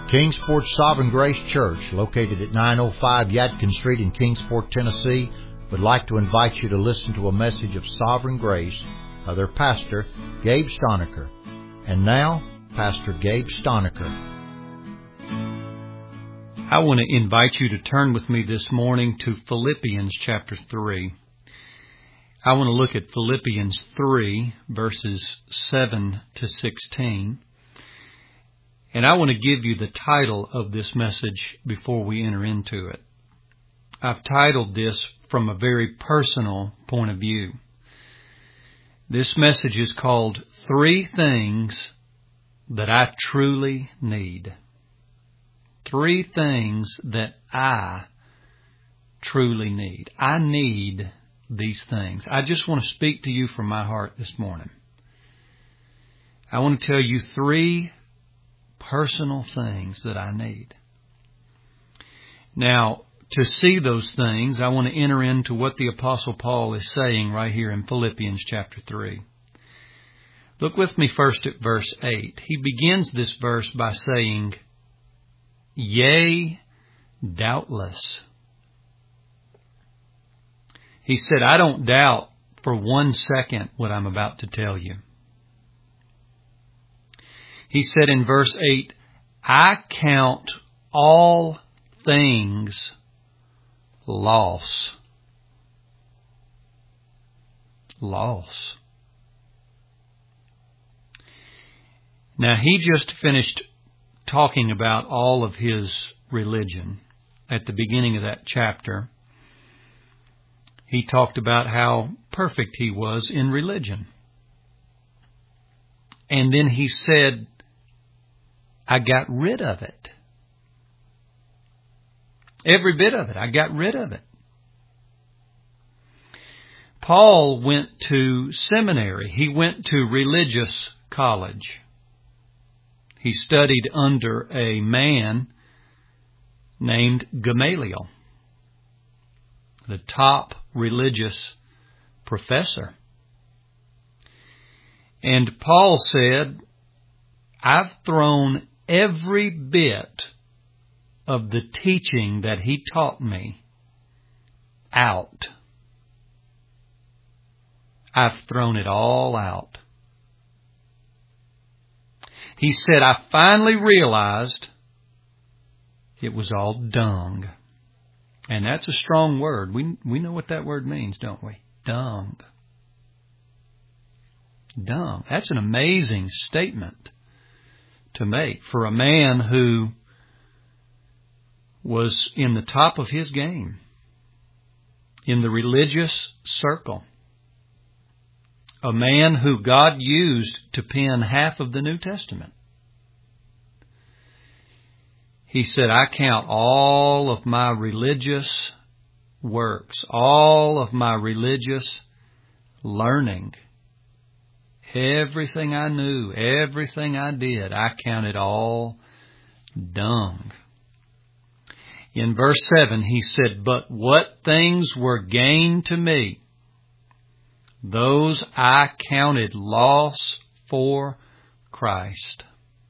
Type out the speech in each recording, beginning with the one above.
Kingsport Sovereign Grace Church, located at 905 Yadkin Street in Kingsport, Tennessee, would like to invite you to listen to a message of sovereign grace by their pastor, Gabe Stonecker. And now, Pastor Gabe Stonecker. I want to invite you to turn with me this morning to Philippians chapter 3. I want to look at Philippians 3, verses 7 to 16. And I want to give you the title of this message before we enter into it. I've titled this from a very personal point of view. This message is called 3 Things That I Truly Need. 3 things that I truly need. I need these things. I just want to speak to you from my heart this morning. I want to tell you 3 personal things that I need. Now, to see those things, I want to enter into what the Apostle Paul is saying right here in Philippians chapter 3. Look with me first at verse 8. He begins this verse by saying, "Yea, doubtless." He said, I don't doubt for 1 second what I'm about to tell you. He said in verse 8, I count all things loss. Loss. Now, he just finished talking about all of his religion. At the beginning of that chapter, he talked about how perfect he was in religion. And then he said, I got rid of it. Every bit of it. I got rid of it. Paul went to seminary. He went to religious college. He studied under a man named Gamaliel, the top religious professor. And Paul said, I've thrown every bit of the teaching that he taught me out. I've thrown it all out. He said, I finally realized it was all dung. And that's a strong word. We know what that word means, don't we? Dung. Dung. That's an amazing statement to make for a man who was in the top of his game in the religious circle. A man who God used to pen half of the New Testament. He said, I count all of my religious works, all of my religious learning, everything I knew, everything I did, I counted all dung. In verse 7, he said, but what things were gain to me, those I counted loss for Christ.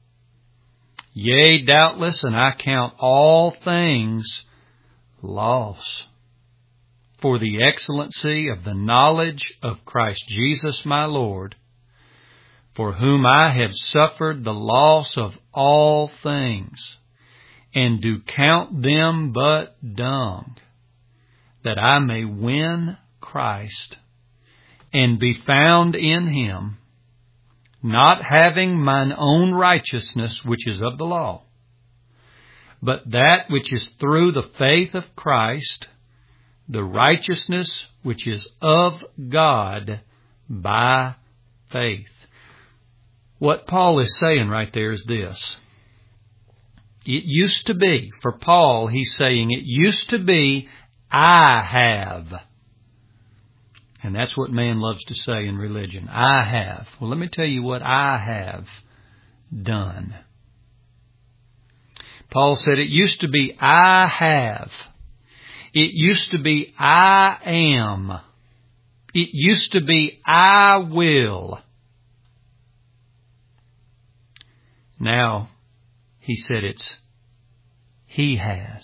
Yea, doubtless, and I count all things loss for the excellency of the knowledge of Christ Jesus my Lord, for whom I have suffered the loss of all things, and do count them but dung, that I may win Christ, and be found in him, not having mine own righteousness, which is of the law, but that which is through the faith of Christ, the righteousness which is of God by faith. What Paul is saying right there is this. It used to be, for Paul, he's saying, it used to be, I have. And that's what man loves to say in religion. I have. Well, let me tell you what I have done. Paul said it used to be I have. It used to be I am. It used to be I will. Now, he said it's He has.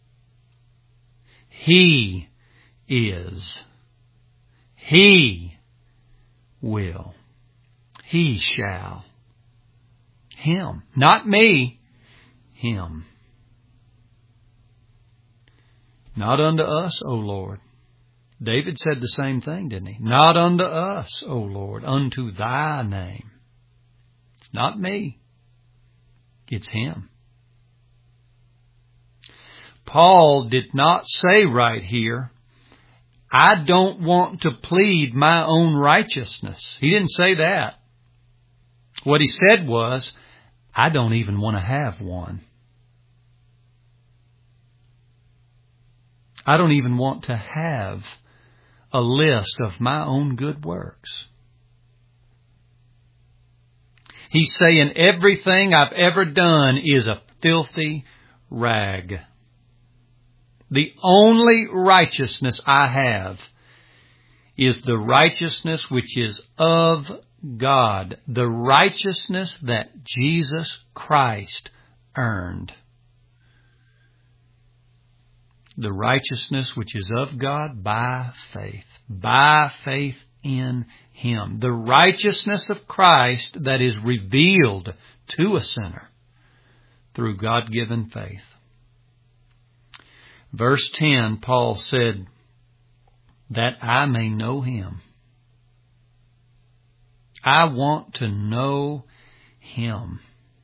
He is. He will. He shall. Him. Not me. Him. Not unto us, O Lord. David said the same thing, didn't he? Not unto us, O Lord, unto thy name. It's not me. It's Him. Paul did not say right here, I don't want to plead my own righteousness. He didn't say that. What he said was, I don't even want to have one. I don't even want to have a list of my own good works. He's saying everything I've ever done is a filthy rag. The only righteousness I have is the righteousness which is of God, the righteousness that Jesus Christ earned. The righteousness which is of God by faith in Him. The righteousness of Christ that is revealed to a sinner through God-given faith. Verse 10, Paul said, that I may know Him. I want to know Him.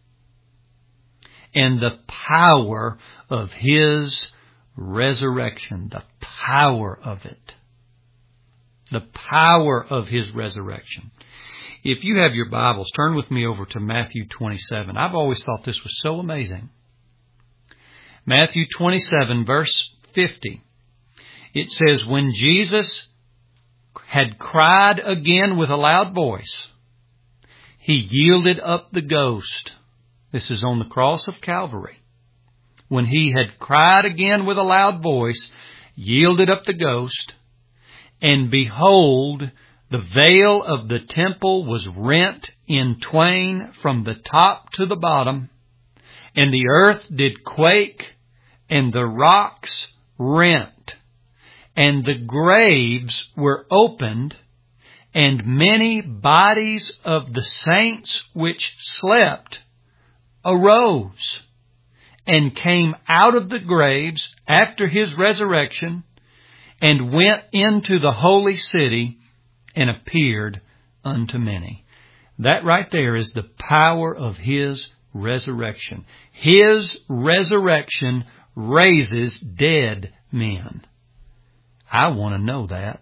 And the power of His resurrection. The power of it. The power of His resurrection. If you have your Bibles, turn with me over to Matthew 27. I've always thought this was so amazing. Matthew 27, verse 50. It says, when Jesus had cried again with a loud voice, He yielded up the ghost. This is on the cross of Calvary. When He had cried again with a loud voice, yielded up the ghost, and behold, the veil of the temple was rent in twain from the top to the bottom, and the earth did quake, and the rocks rent, and the graves were opened, and many bodies of the saints which slept arose, and came out of the graves after His resurrection, and went into the holy city, and appeared unto many. That right there is the power of His resurrection. His resurrection raises dead men. I want to know that.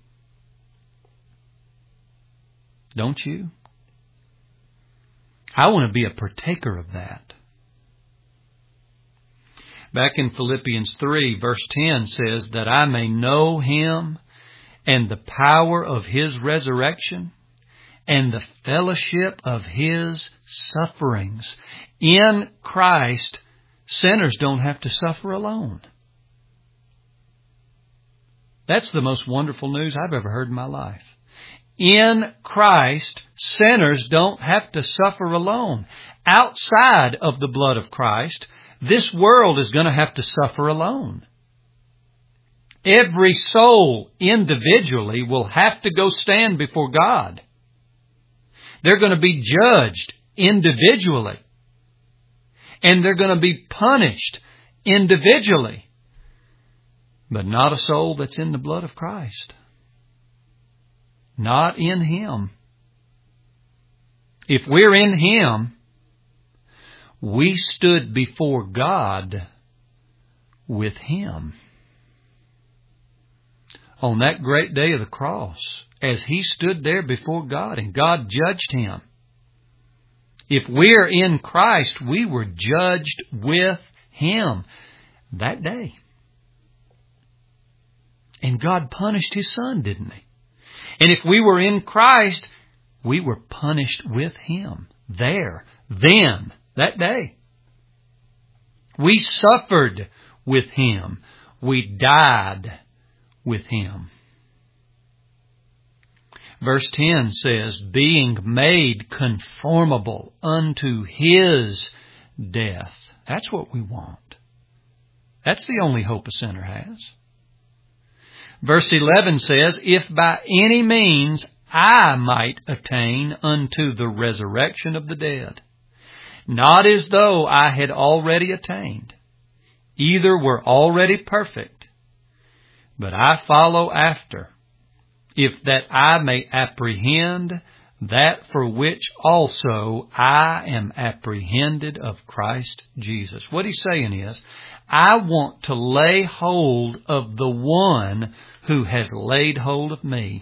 Don't you? I want to be a partaker of that. Back in Philippians 3, verse 10 says, that I may know Him and the power of His resurrection and the fellowship of His sufferings. In Christ, sinners don't have to suffer alone. That's the most wonderful news I've ever heard in my life. In Christ, sinners don't have to suffer alone. Outside of the blood of Christ, this world is going to have to suffer alone. Every soul individually will have to go stand before God. They're going to be judged individually. And they're going to be punished individually. But not a soul that's in the blood of Christ. Not in Him. If we're in Him, we stood before God with Him. On that great day of the cross, as He stood there before God and God judged Him. If we're in Christ, we were judged with Him that day. And God punished His Son, didn't He? And if we were in Christ, we were punished with Him there, then, that day. We suffered with Him. We died with Him. Verse 10 says, being made conformable unto His death. That's what we want. That's the only hope a sinner has. Verse 11 says, if by any means I might attain unto the resurrection of the dead. Not as though I had already attained, either were already perfect, but I follow after, if that I may apprehend that for which also I am apprehended of Christ Jesus. What he's saying is, I want to lay hold of the one who has laid hold of me.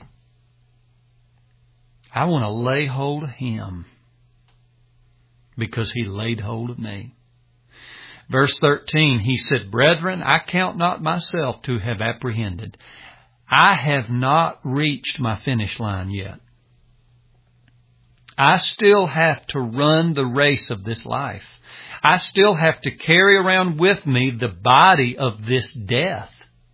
I want to lay hold of him because he laid hold of me. Verse 13, he said, brethren, I count not myself to have apprehended. I have not reached my finish line yet. I still have to run the race of this life. I still have to carry around with me the body of this death.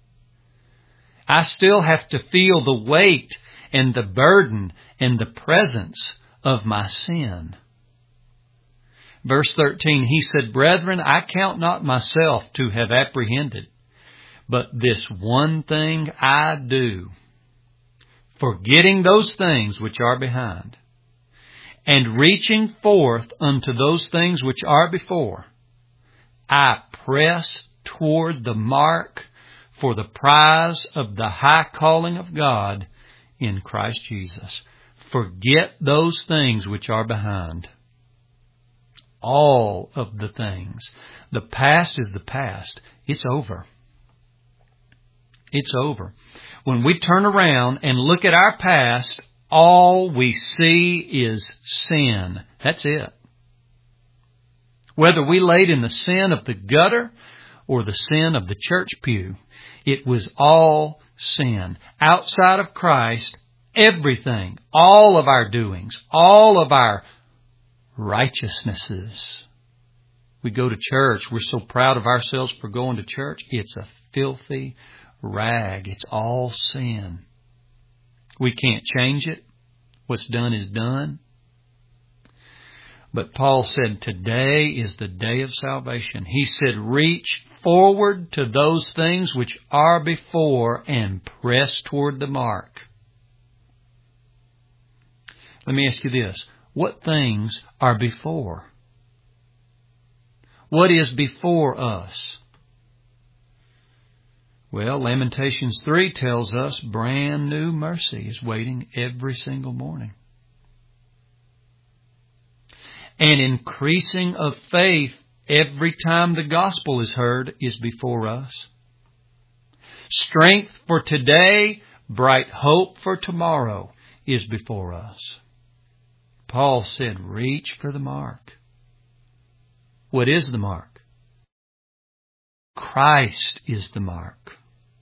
I still have to feel the weight and the burden and the presence of my sin. Verse 13, he said, brethren, I count not myself to have apprehended, but this one thing I do, forgetting those things which are behind, and reaching forth unto those things which are before, I press toward the mark for the prize of the high calling of God in Christ Jesus. Forget those things which are behind. All of the things. The past is the past. It's over. It's over. When we turn around and look at our past, all we see is sin. That's it. Whether we laid in the sin of the gutter or the sin of the church pew, it was all sin. Outside of Christ, everything, all of our doings, all of our righteousnesses. We go to church. We're so proud of ourselves for going to church. It's a filthy rag. It's all sin. We can't change it. What's done is done. But Paul said, today is the day of salvation. He said, reach forward to those things which are before and press toward the mark. Let me ask you this. What things are before? What is before us? Well, Lamentations 3 tells us brand new mercy is waiting every single morning. An increasing of faith every time the gospel is heard is before us. Strength for today, bright hope for tomorrow is before us. Paul said, reach for the mark. What is the mark? Christ is the mark.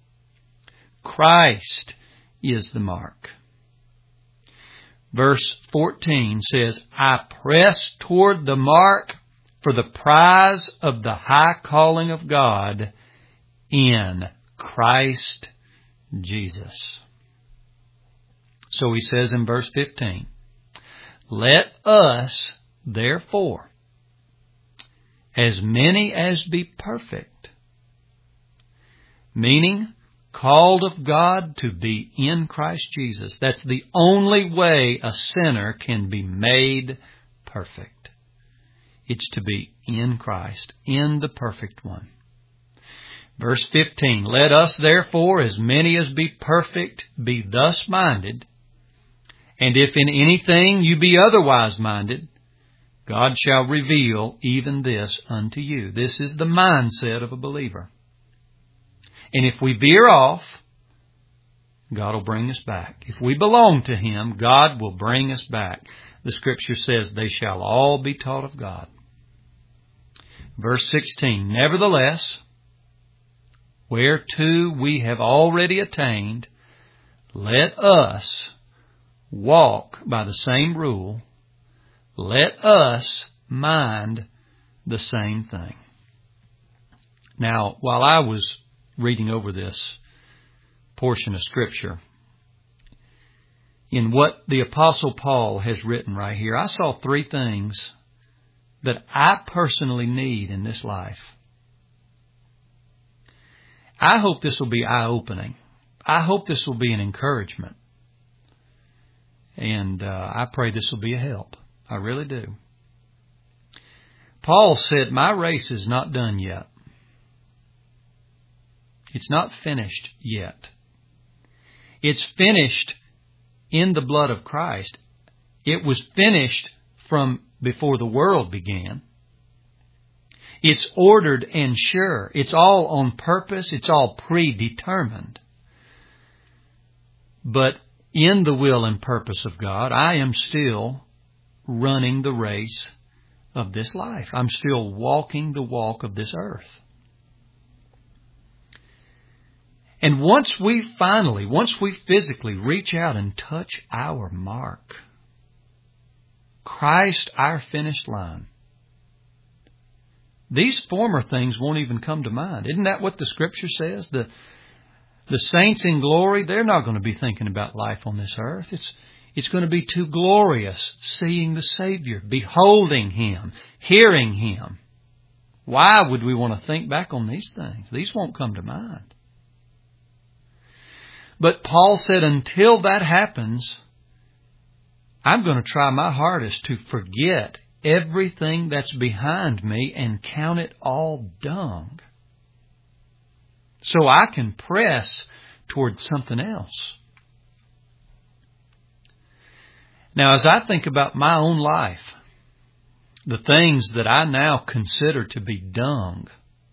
Christ is the mark. Verse 14 says, I press toward the mark for the prize of the high calling of God in Christ Jesus. So he says in verse 15, let us, therefore, as many as be perfect, meaning called of God to be in Christ Jesus. That's the only way a sinner can be made perfect. It's to be in Christ, in the perfect one. Verse 15, let us therefore, as many as be perfect, be thus minded. And if in anything you be otherwise minded, God shall reveal even this unto you. This is the mindset of a believer. And if we veer off, God will bring us back. If we belong to Him, God will bring us back. The Scripture says, they shall all be taught of God. Verse 16, nevertheless, whereto we have already attained, let us walk by the same rule. Let us mind the same thing. Now, while I was reading over this portion of Scripture, in what the Apostle Paul has written right here, I saw three things that I personally need in this life. I hope this will be eye-opening. I hope this will be an encouragement. And I pray this will be a help. I really do. Paul said, my race is not done yet. It's not finished yet. It's finished in the blood of Christ. It was finished from before the world began. It's ordered and sure. It's all on purpose. It's all predetermined. But in the will and purpose of God, I am still running the race of this life. I'm still walking the walk of this earth. And once we physically reach out and touch our mark, Christ, our finished line, these former things won't even come to mind. Isn't that what the Scripture says? The saints in glory, they're not going to be thinking about life on this earth. It's going to be too glorious seeing the Savior, beholding Him, hearing Him. Why would we want to think back on these things? These won't come to mind. But Paul said, until that happens, I'm going to try my hardest to forget everything that's behind me and count it all dung, so I can press toward something else. Now, as I think about my own life, the things that I now consider to be dung,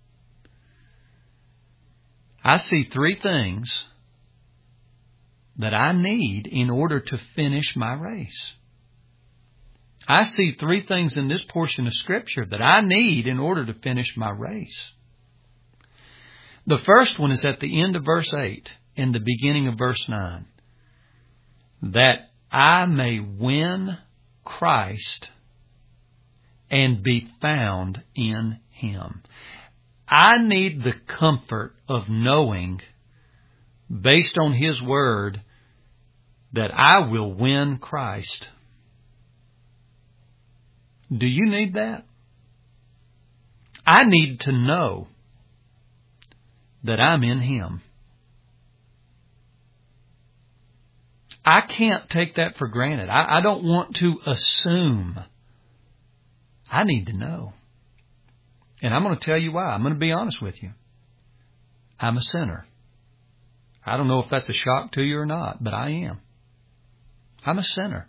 I see three things that I need in order to finish my race. I see three things in this portion of Scripture that I need in order to finish my race. The first one is at the end of verse 8 and the beginning of verse 9. That I may win Christ and be found in Him. I need the comfort of knowing, based on His Word, that I will win Christ. Do you need that? I need to know that I'm in Him. I can't take that for granted. I don't want to assume. I need to know. And I'm going to tell you why. I'm going to be honest with you. I'm a sinner. I don't know if that's a shock to you or not, but I am. I'm a sinner.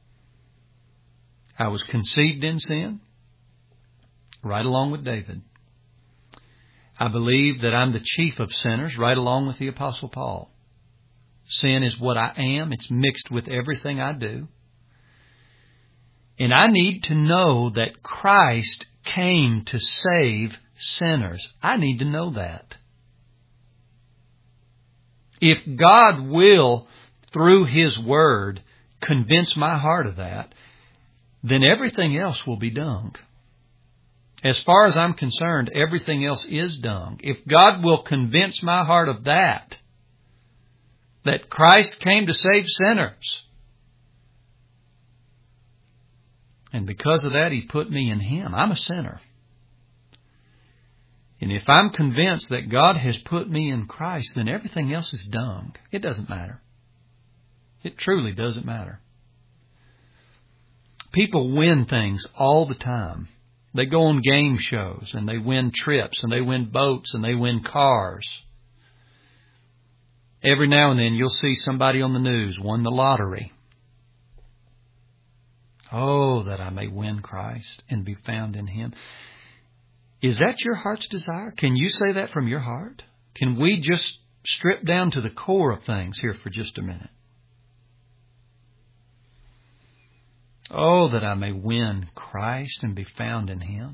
I was conceived in sin, right along with David. I believe that I'm the chief of sinners, right along with the Apostle Paul. Sin is what I am. It's mixed with everything I do. And I need to know that Christ came to save sinners. I need to know that. If God will, through His Word, convince my heart of that, then everything else will be dung. As far as I'm concerned, everything else is dung. If God will convince my heart of that Christ came to save sinners, and because of that He put me in Him. I'm a sinner. And if I'm convinced that God has put me in Christ, then everything else is dung. It doesn't matter. It truly doesn't matter. People win things all the time. They go on game shows and they win trips and they win boats and they win cars. Every now and then you'll see somebody on the news won the lottery. Oh, that I may win Christ and be found in Him. Is that your heart's desire? Can you say that from your heart? Can we just strip down to the core of things here for just a minute? Oh, that I may win Christ and be found in Him.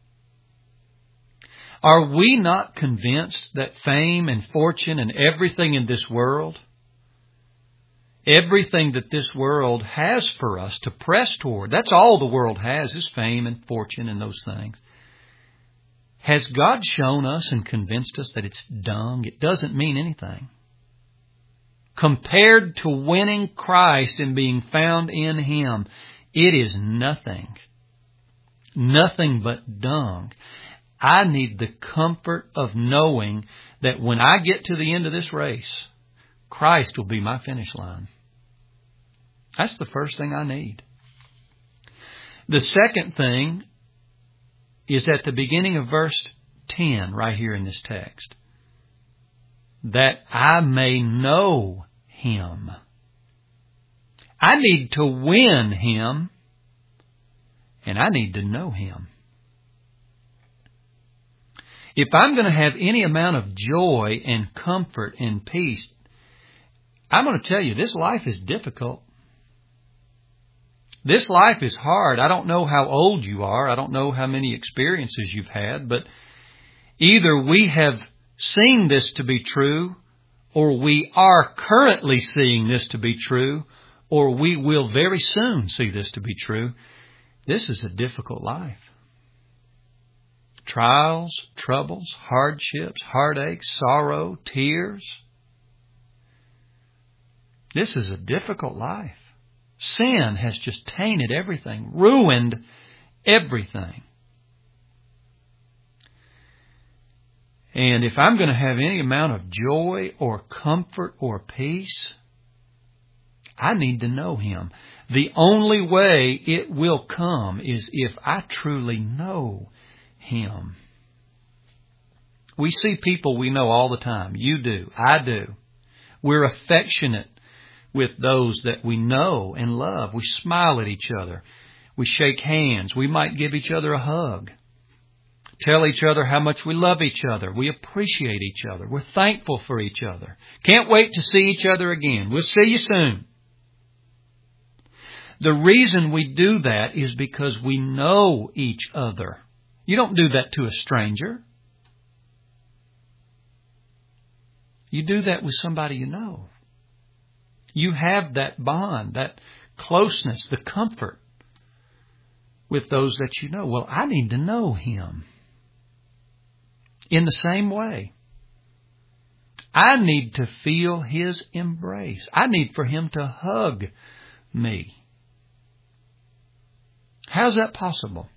Are we not convinced that fame and fortune and everything in this world, everything that this world has for us to press toward, that's all the world has, is fame and fortune and those things. Has God shown us and convinced us that it's dung? It doesn't mean anything. Compared to winning Christ and being found in Him, it is nothing. Nothing but dung. I need the comfort of knowing that when I get to the end of this race, Christ will be my finish line. That's the first thing I need. The second thing is at the beginning of verse 10, right here in this text. That I may know Him. I need to win Him, and I need to know Him. If I'm going to have any amount of joy and comfort and peace, I'm going to tell you, this life is difficult. This life is hard. I don't know how old you are. I don't know how many experiences you've had, but either we have seen this to be true, or we are currently seeing this to be true, or we will very soon see this to be true. This is a difficult life. Trials, troubles, hardships, heartaches, sorrow, tears. This is a difficult life. Sin has just tainted everything, ruined everything. And if I'm going to have any amount of joy or comfort or peace, I need to know Him. The only way it will come is if I truly know Him. We see people we know all the time. You do. I do. We're affectionate with those that we know and love. We smile at each other. We shake hands. We might give each other a hug. Tell each other how much we love each other. We appreciate each other. We're thankful for each other. Can't wait to see each other again. We'll see you soon. The reason we do that is because we know each other. You don't do that to a stranger. You do that with somebody you know. You have that bond, that closeness, the comfort with those that you know. Well, I need to know Him. In the same way, I need to feel His embrace. I need for Him to hug me. How's that possible?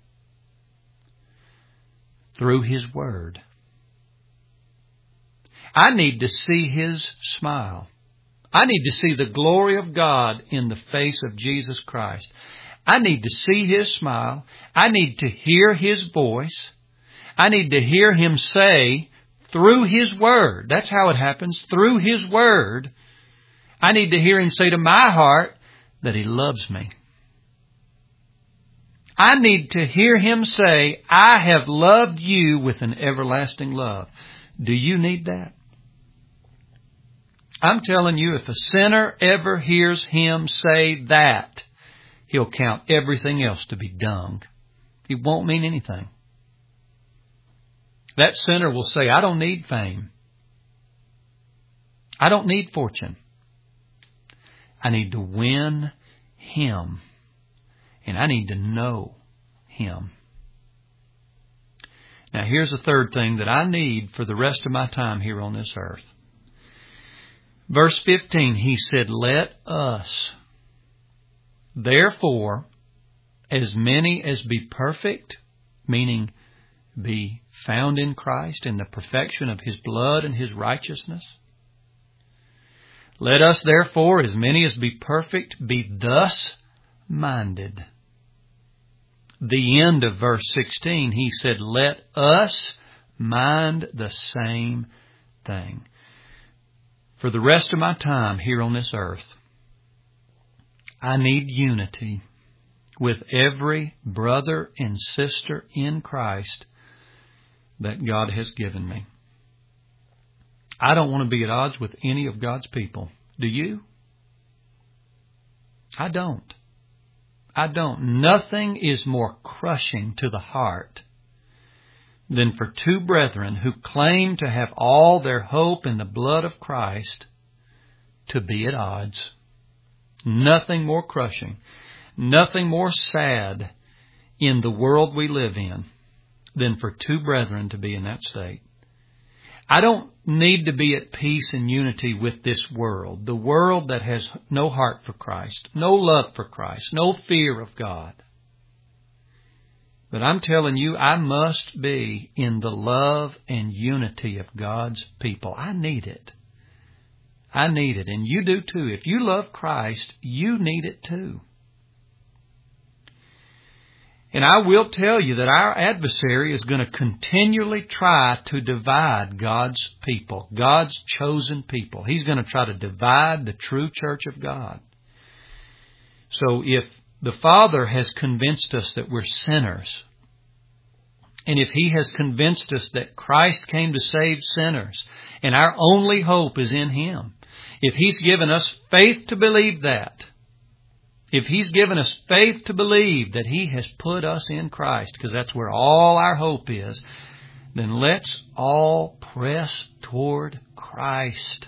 Through His Word. I need to see His smile. I need to see the glory of God in the face of Jesus Christ. I need to see His smile. I need to hear His voice. I need to hear Him say through His Word. That's how it happens. Through His Word. I need to hear Him say to my heart that He loves me. I need to hear Him say, I have loved you with an everlasting love. Do you need that? I'm telling you, if a sinner ever hears Him say that, he'll count everything else to be dung. It won't mean anything. That sinner will say, I don't need fame. I don't need fortune. I need to win Him. And I need to know Him. Now here's the third thing that I need for the rest of my time here on this earth. Verse 15, He said, let us, therefore, as many as be perfect, meaning be found in Christ in the perfection of His blood and His righteousness. Let us, therefore, as many as be perfect, be thus minded. The end of verse 16, He said, let us mind the same thing. For the rest of my time here on this earth, I need unity with every brother and sister in Christ that God has given me. I don't want to be at odds with any of God's people. Do you? I don't. I don't. Nothing is more crushing to the heart than for two brethren who claim to have all their hope in the blood of Christ to be at odds. Nothing more crushing, nothing more sad in the world we live in than for two brethren to be in that state. I don't need to be at peace and unity with this world, the world that has no heart for Christ, no love for Christ, no fear of God. But I'm telling you, I must be in the love and unity of God's people. I need it. I need it, and you do too. If you love Christ, you need it too. And I will tell you that our adversary is going to continually try to divide God's people, God's chosen people. He's going to try to divide the true church of God. So if the Father has convinced us that we're sinners, and if He has convinced us that Christ came to save sinners, and our only hope is in Him, if He's given us faith to believe that, if He's given us faith to believe that He has put us in Christ, because that's where all our hope is, then let's all press toward Christ.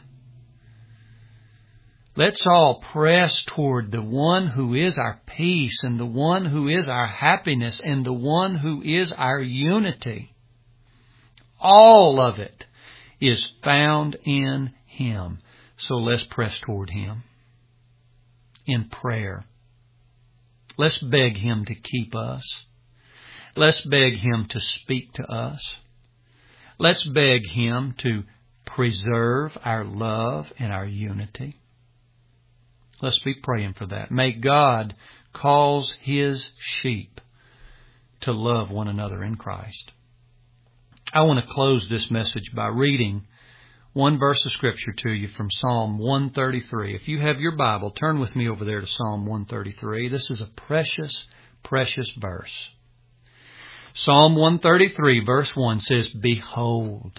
Let's all press toward the one who is our peace and the one who is our happiness and the one who is our unity. All of it is found in Him. So let's press toward Him in prayer. Let's beg Him to keep us. Let's beg Him to speak to us. Let's beg Him to preserve our love and our unity. Let's be praying for that. May God cause His sheep to love one another in Christ. I want to close this message by reading one verse of Scripture to you from Psalm 133. If you have your Bible, turn with me over there to Psalm 133. This is a precious, precious verse. Psalm 133, verse 1 says, Behold,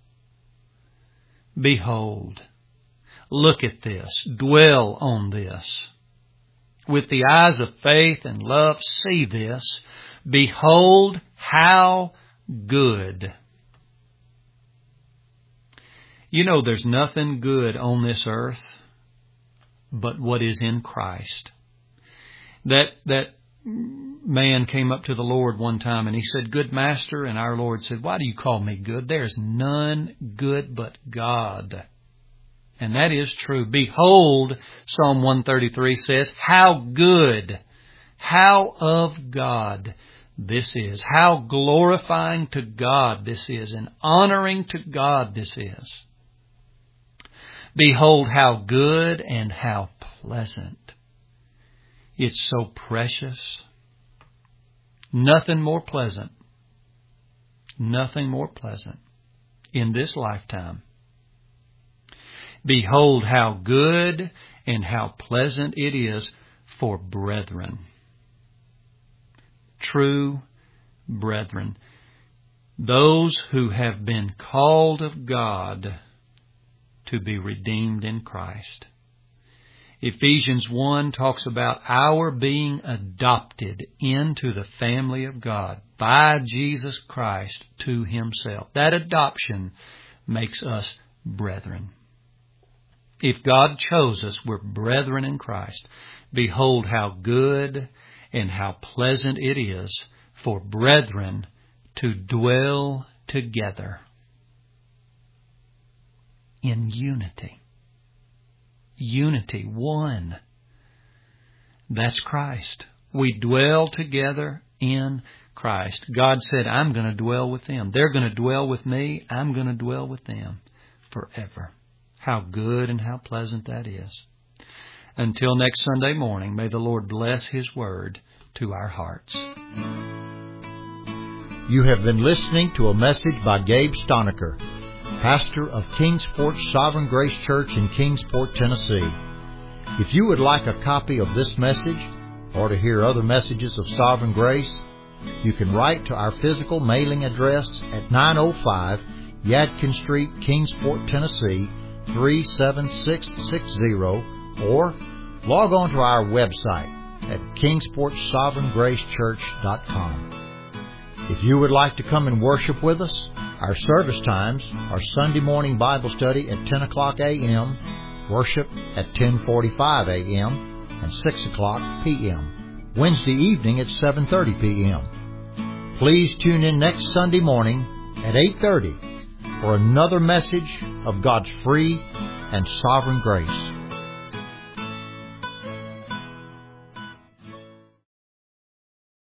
behold, look at this, dwell on this. With the eyes of faith and love, see this. Behold, how good. You know, there's nothing good on this earth but what is in Christ. That man came up to the Lord one time and he said, Good Master. And our Lord said, Why do you call me good? There's none good but God. And that is true. Behold, Psalm 133 says, how good, how of God this is. How glorifying to God this is, and honoring to God this is. Behold, how good and how pleasant. It's so precious. Nothing more pleasant. Nothing more pleasant in this lifetime. Behold, how good and how pleasant it is for brethren. True brethren. Those who have been called of God to be redeemed in Christ. Ephesians 1 talks about our being adopted into the family of God by Jesus Christ to Himself. That adoption makes us brethren. If God chose us, we're brethren in Christ. Behold, how good and how pleasant it is for brethren to dwell together in unity. Unity, one. That's Christ. We dwell together in Christ. God said, I'm going to dwell with them. They're going to dwell with me. I'm going to dwell with them forever. How good and how pleasant that is. Until next Sunday morning, may the Lord bless His word to our hearts. You have been listening to a message by Gabe Stonecker, pastor of Kingsport Sovereign Grace Church in Kingsport, Tennessee. If you would like a copy of this message or to hear other messages of Sovereign Grace, you can write to our physical mailing address at 905 Yadkin Street, Kingsport, Tennessee, 37660, or log on to our website at kingsportsovereigngracechurch.com. If you would like to come and worship with us, our service times are Sunday morning Bible study at 10 o'clock a.m., worship at 10:45 a.m., and 6 o'clock p.m. Wednesday evening at 7:30 p.m. Please tune in next Sunday morning at 8:30 for another message of God's free and sovereign grace.